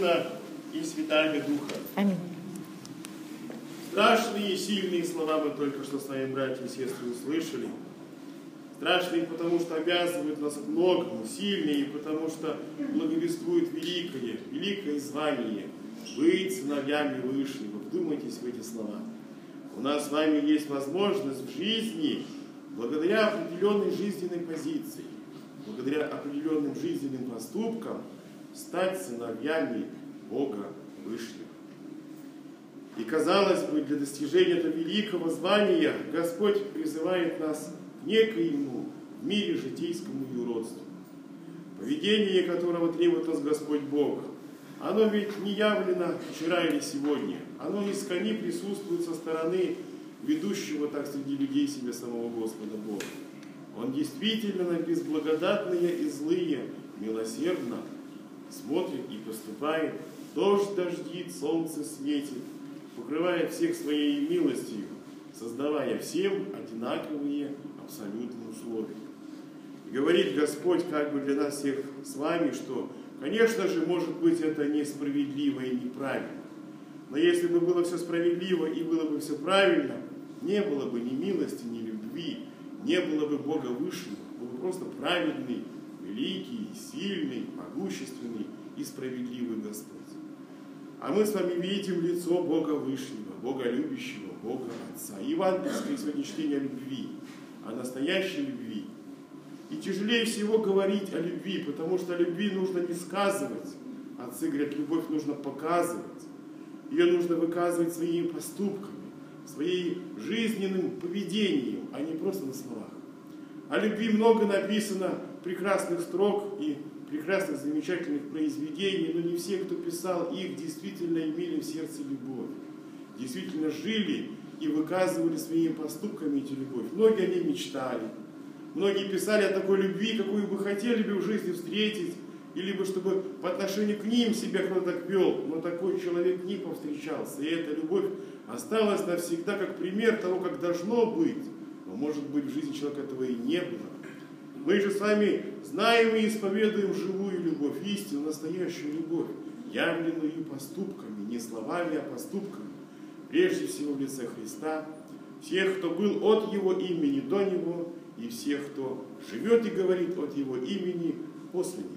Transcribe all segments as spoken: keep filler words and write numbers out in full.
Сына и Святаго Духа. Аминь. Страшные и сильные слова мы только что с вами, братья и сестры, услышали. Страшные, потому что обязывают нас к многому, сильные, и потому что благовествуют великое, великое звание быть сыновьями Вышнего. Вдумайтесь в эти слова. У нас с вами есть возможность в жизни, благодаря определенной жизненной позиции, благодаря определенным жизненным поступкам, стать сыновьями Бога Вышнего. И, казалось бы, для достижения этого великого звания Господь призывает нас к некоему в мире житейскому юродству, поведение которого требует нас Господь Бог. Оно ведь не явлено вчера или сегодня, оно искони присутствует со стороны ведущего так среди людей себя самого Господа Бога. Он действительно на безблагодатные и злые милосердно смотрит и поступает. Дождь дождит, солнце светит, покрывает всех своей милостью, создавая всем одинаковые абсолютные условия. И говорит Господь как бы для нас всех с вами, что, конечно же, может быть, это несправедливо и неправильно. Но если бы было все справедливо и было бы все правильно, не было бы ни милости, ни любви, не было бы Бога Вышнего, был бы просто праведный, великий, сильный, могущественный и справедливый Господь. А мы с вами видим лицо Бога Вышнего, Бога любящего, Бога Отца. Евангельское сегодня чтение о любви, о настоящей любви. И тяжелее всего говорить о любви, потому что о любви нужно не сказывать. Отцы говорят, любовь нужно показывать. Ее нужно выказывать своими поступками, своим жизненным поведением, а не просто на словах. О любви много написано прекрасных строк и прекрасных, замечательных произведений, но не все, кто писал их, действительно имели в сердце любовь, действительно жили и выказывали своими поступками эту любовь. Многие о ней мечтали, многие писали о такой любви, какую бы хотели бы в жизни встретить, или бы чтобы по отношению к ним себя кто-то так вел, но такой человек не повстречался. И эта любовь осталась навсегда как пример того, как должно быть. Но, может быть, в жизни человека этого и не было. Мы же с вами знаем и исповедуем живую любовь, истину, настоящую любовь, явленную поступками, не словами, а поступками. Прежде всего в лице Христа, всех, кто был от Его имени до Него, и всех, кто живет и говорит от Его имени после Него.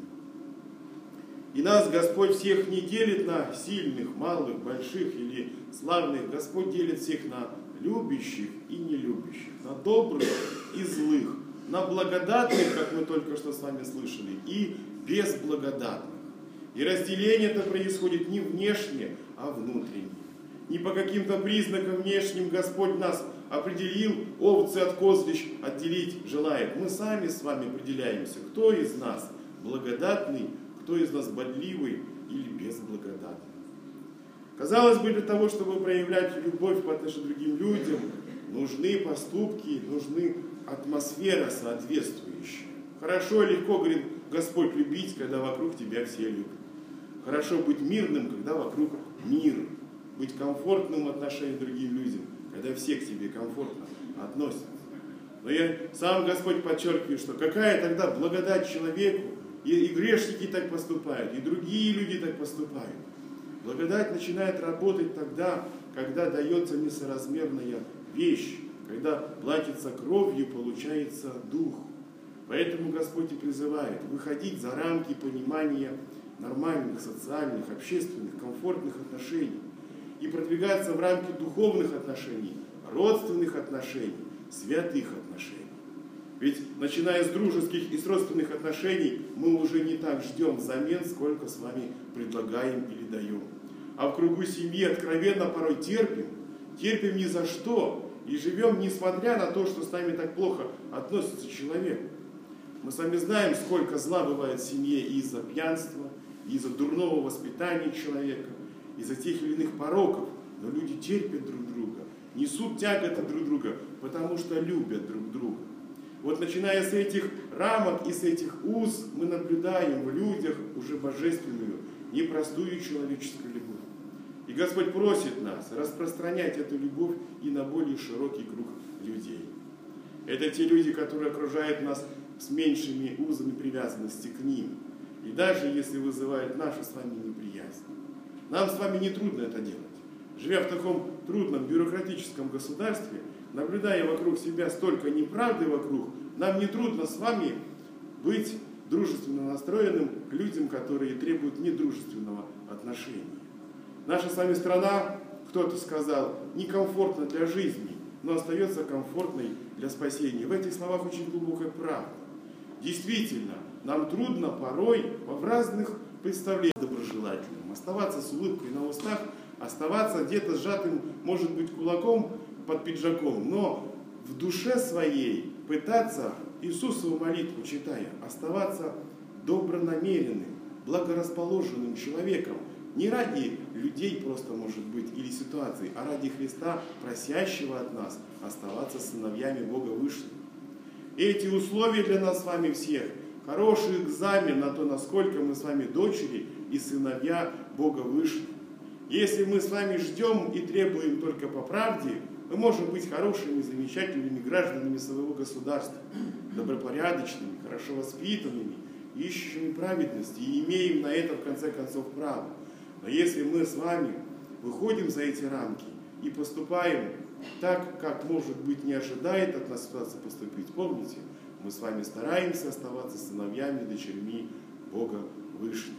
И нас Господь всех не делит на сильных, малых, больших или славных. Господь делит всех на любящих и нелюбящих, на добрых и злых, на благодатных, как мы только что с вами слышали, и безблагодатных. И разделение это происходит не внешне, а внутренне. Не по каким-то признакам внешним Господь нас определил, овцы от козлищ отделить желает. Мы сами с вами определяемся, кто из нас благодатный, кто из нас бодливый или безблагодатный. Казалось бы, для того, чтобы проявлять любовь по отношению к другим людям, нужны поступки, нужны атмосфера соответствующая. Хорошо и легко, говорит Господь, любить, когда вокруг тебя все любят. Хорошо быть мирным, когда вокруг мир. Быть комфортным в отношении к другим людям, когда все к тебе комфортно относятся. Но я сам Господь подчеркиваю, что какая тогда благодать человеку, и, и грешники так поступают, и другие люди так поступают. Благодать начинает работать тогда, когда дается несоразмерная вещь, когда платится кровью, получается дух. Поэтому Господь и призывает выходить за рамки понимания нормальных, социальных, общественных, комфортных отношений и продвигаться в рамки духовных отношений, родственных отношений, святых отношений. Ведь начиная с дружеских и с родственных отношений, мы уже не так ждем взамен, сколько с вами предлагаем или даем. А в кругу семьи откровенно порой терпим, терпим ни за что, и живем, несмотря на то, что с нами так плохо относится человек. Мы сами знаем, сколько зла бывает в семье из-за пьянства, из-за дурного воспитания человека, из-за тех или иных пороков. Но люди терпят друг друга, несут тяготы друг друга, потому что любят друг друга. Вот начиная с этих рамок и с этих уз, мы наблюдаем в людях уже божественную, непростую человеческую любовь. И Господь просит нас распространять эту любовь и на более широкий круг людей. Это те люди, которые окружают нас с меньшими узами привязанности к ним. и даже если вызывает нашу с вами неприязнь. Нам с вами не трудно это делать. Живя в таком трудном бюрократическом государстве, наблюдая вокруг себя столько неправды вокруг, нам не трудно с вами быть дружественно настроенным к людям, которые требуют недружественного отношения. Наша с вами страна, кто-то сказал, некомфортна для жизни, но остается комфортной для спасения. В этих словах очень глубокая правда. Действительно, нам трудно порой в разных представлениях доброжелательным, оставаться с улыбкой на устах, оставаться где-то сжатым, может быть, кулаком под пиджаком, но в душе своей пытаться, Иисусову молитву читая, оставаться добронамеренным, благорасположенным человеком, не ради людей просто, может быть, или ситуации, а ради Христа, просящего от нас оставаться сыновьями Бога Вышнего. Эти условия для нас с вами всех – хороший экзамен на то, насколько мы с вами дочери и сыновья Бога Вышнего. Если мы с вами ждем и требуем только по правде, мы можем быть хорошими, замечательными гражданами своего государства, добропорядочными, хорошо воспитанными, ищущими праведности и имеем на это в конце концов право. Но если мы с вами выходим за эти рамки и поступаем так, как, может быть, не ожидает от нас ситуация поступить, помните, мы с вами стараемся оставаться сыновьями, дочерьми Бога Вышнего.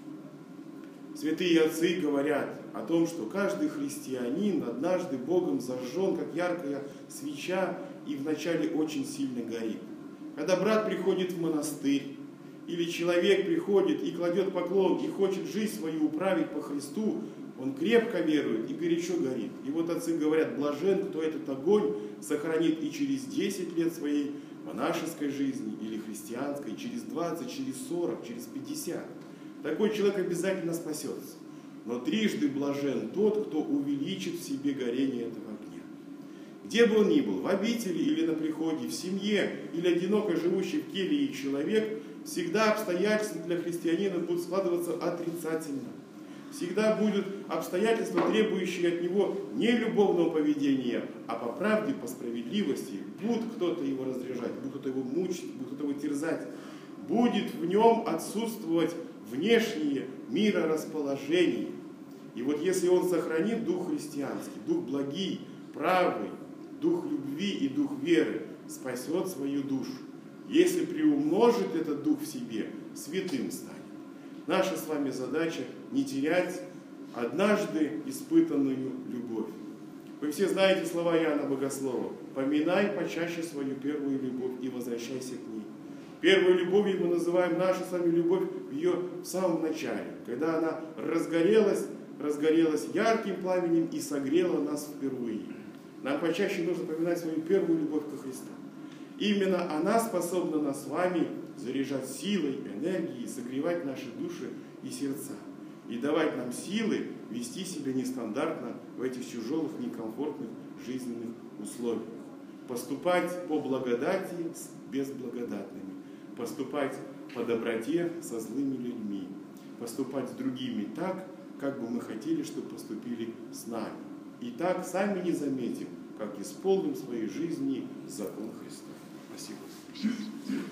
Святые отцы говорят о том, что каждый христианин однажды Богом зажжен, как яркая свеча, и вначале очень сильно горит. Когда брат приходит в монастырь, или человек приходит и кладет поклон, и хочет жизнь свою управить по Христу, он крепко верует и горячо горит. И вот отцы говорят, блажен, кто этот огонь сохранит и через десять лет своей монашеской жизни, или христианской, через двадцать, через сорок, через пятьдесят. Такой человек обязательно спасется. Но трижды блажен тот, кто увеличит в себе горение этого огня. Где бы он ни был, в обители или на приходе, в семье или одиноко живущий в келье человек, всегда обстоятельства для христианина будут складываться отрицательно. Всегда будут обстоятельства, требующие от него не любовного поведения, а по правде, по справедливости. Будет кто-то его разряжать, будет кто-то его мучить, будет кто-то его терзать. Будет в нем отсутствовать внешнее мирорасположение. И вот если он сохранит дух христианский, дух благий, правый, дух любви и дух веры, спасет свою душу. Если приумножит этот дух в себе, святым станет. Наша с вами задача не терять однажды испытанную любовь. Вы все знаете слова Иоанна Богослова. «Поминай почаще свою первую любовь и возвращайся к ней». Первой любовью мы называем нашу с вами любовь в ее в самом начале, когда она разгорелась, разгорелась ярким пламенем и согрела нас впервые. Нам почаще нужно поминать свою первую любовь ко Христу. Именно она способна нас с вами заряжать силой, энергией, согревать наши души и сердца. И давать нам силы вести себя нестандартно в этих тяжелых, некомфортных жизненных условиях. Поступать по благодати с безблагодатными. Поступать по доброте со злыми людьми. Поступать с другими так, как бы мы хотели, чтобы поступили с нами. И так сами не заметим, как исполним в своей жизни закон Христа. Спасибо.